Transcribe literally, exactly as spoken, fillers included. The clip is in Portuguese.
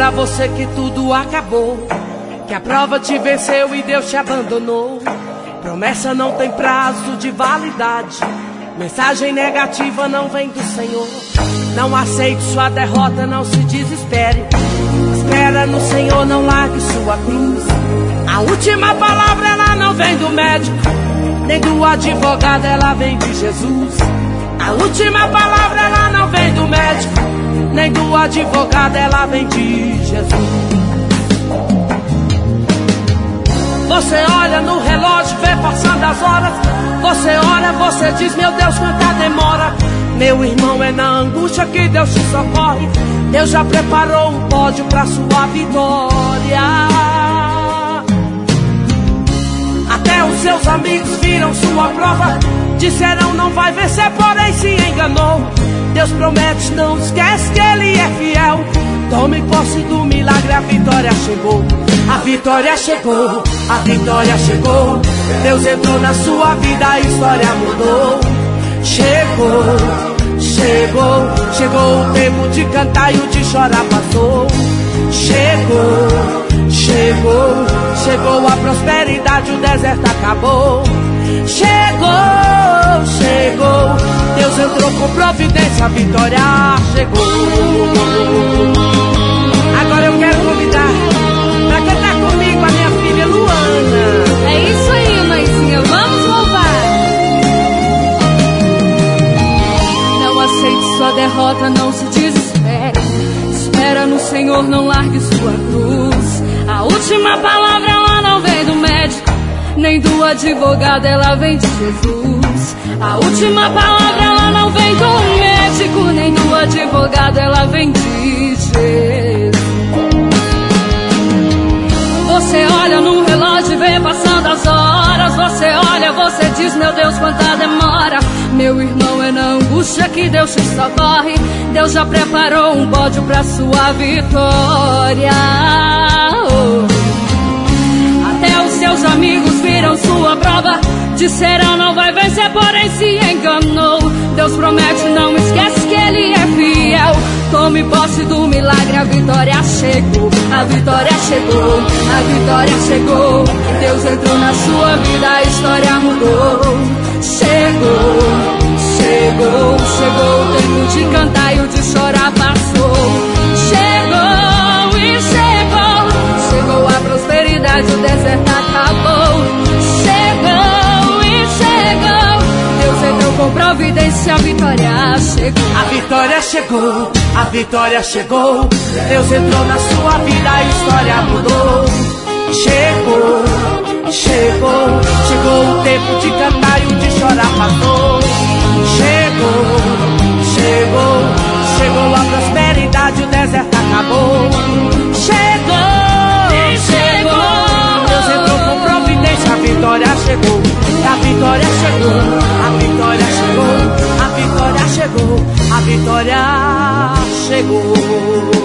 pra você que tudo acabou, que a prova te venceu e Deus te abandonou. Promessa não tem prazo de validade, mensagem negativa não vem do Senhor. Não aceite sua derrota, não se desespere. Espera no Senhor, não largue sua cruz. A última palavra ela não vem do médico, nem do advogado, ela vem de Jesus. A última palavra ela não vem do médico, nem do advogado, ela vem de Jesus. Você olha no relógio, vê passando as horas. Você ora, você diz, meu Deus, quanta demora. Meu irmão, é na angústia que Deus te socorre. Deus já preparou um pódio pra sua vitória. Até os seus amigos viram sua prova, disseram não vai vencer, porém se enganou. Deus promete, não esquece que Ele é fiel. Tome posse do milagre, a vitória chegou. A vitória chegou, a vitória chegou. Deus entrou na sua vida, a história mudou. Chegou, chegou, chegou o tempo de cantar e o de chorar passou. Chegou, chegou, chegou a prosperidade, o deserto acabou. Chegou, chegou, Deus entrou com providência, a vitória chegou. Agora eu quero convidar pra cantar comigo a minha filha Luana. É isso aí, mãezinha, vamos louvar. Não aceite sua derrota, não se desespere. Espera no Senhor, não largue sua cruz. A última palavra ela não vem do médico, nem do advogado, ela vem de Jesus. A última palavra ela não vem do médico, nem do advogado, ela vem de Jesus. Você olha no relógio e vê passando as horas. Você olha, você diz, meu Deus, quanta demora. Meu irmão, é na angústia que Deus te socorre. Deus já preparou um pódio pra sua vitória. Oh. Até os seus amigos viram sua prova, disseram não vai vencer, porém se enganou. Deus promete, não esquece que Ele é fiel. Tome posse do milagre, a vitória chegou. A vitória chegou, a vitória chegou. Deus entrou na sua vida, a história mudou. Chegou, chegou, chegou o tempo de cantar e o de chorar passou. Chegou e chegou, chegou a prosperidade, o deserto acabou. Chegou e chegou, Deus entrou com providência, a vitória chegou. A vitória chegou, a vitória chegou. Deus entrou na sua vida, a história mudou. Chegou, chegou, chegou o tempo de cantar e o de chorar passou. Chegou, chegou, chegou a prosperidade, o deserto acabou. Chegou, chegou, Deus entrou com providência, a vitória chegou. A vitória chegou, a vitória chegou, a vitória chegou, a vitória chegou.